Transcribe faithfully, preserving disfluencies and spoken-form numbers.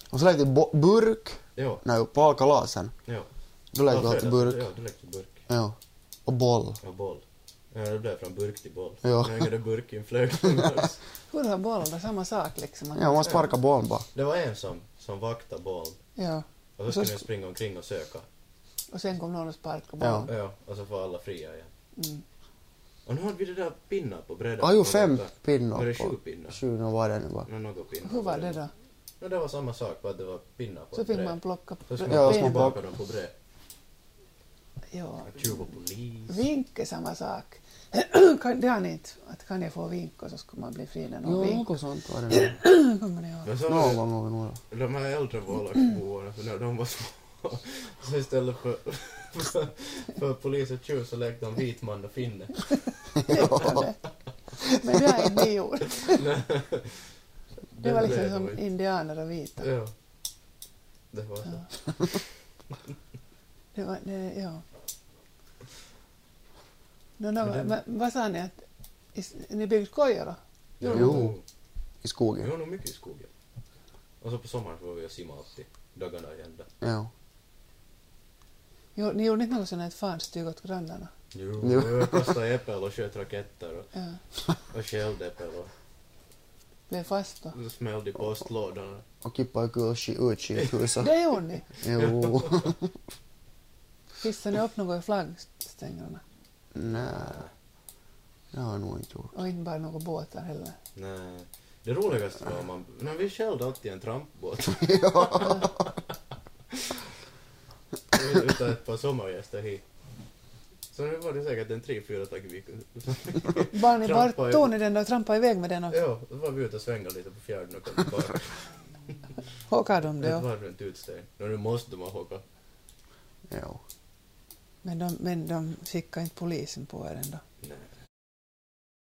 Och så lekte vi bo- burk. Ja. Nej, på kalasen. Ja. Då lekte vi Ja, alltid fredag, burk. Ja, du lekte burk. Ja. Och boll. Ja, boll. Ja, det blev från burk till boll. Ja. Jag hängde burken flög någonstans. Hur har boll? Det är samma sak liksom. Man Ja, man sparkar bollen bara. Det var en som, som vaktade bollen. Ja. Och så skulle jag springa omkring och söka. Och sen kom någon och sparkade boll. Ja. Ja, och så får alla fria igen. Mm. Och nu har vi det där pinnar på bredden. Ja, ju fem pinnor Var det på. sju pinnar? Sju, nu var det nu bara. No, något pinnar. Hur var det då? No, det var samma sak, bara att det var pinnar på Så ett fick bräd. man plocka Så skulle Ja, man så man tillbaka dem på bred. Ja. Tjuv och polis. Vink är samma sak. Kan- det har ni inte. Att kan jag få vink och så skulle man bli fri när någon Jo, vink. något sånt var det nu. Kommer ni ihåg? Men så Någon gång har vi nog. de här äldre vårlagsboarna, för när de var små, så istället för, för, för polis och tjuv så lekte de vit man och finne. Ja. Men det har inte ni gjort. Nej. Det var liksom blev som inte. indianer och vita. Ja. Det var så. Det var, det, ja. No, no, Men det- men, vad sa ni? Att, is, ni byggt kojor då? Jo. I skogen. Vi var nog mycket i skogen. Och så på sommaren så var vi och simma alltid. Dagarna i ända. Ja. Jo, ni gjorde inte något sånt här fanstyg åt grannarna? Jo, Jo. jag kastade äppel och sköt raketter och, Ja. och skällde äppel och Blev fast då? och smällde i postlådorna. Och kippa i utskjuthuset. Det gjorde ni. Jo. Pissade ni upp något i flaggstängerna? Nej. Det har jag nog inte gjort. Och inte bara några båtar heller? Nej. Det roligaste var man, när vi skällde alltid en trampbåt. Utan ett par sommargäster hit. Så nu var det säkert en tre, fyra tack i veckan. Bara ni Trampa bara i- tog ni den och trampade iväg med den och Ja, då var vi ute och svängde lite på fjärden och kom tillbaka. håkade de det? Det Och, var runt utsteg. Och nu måste man hocka. Ja. men, de, men de skickade inte polisen på er ändå? Nej.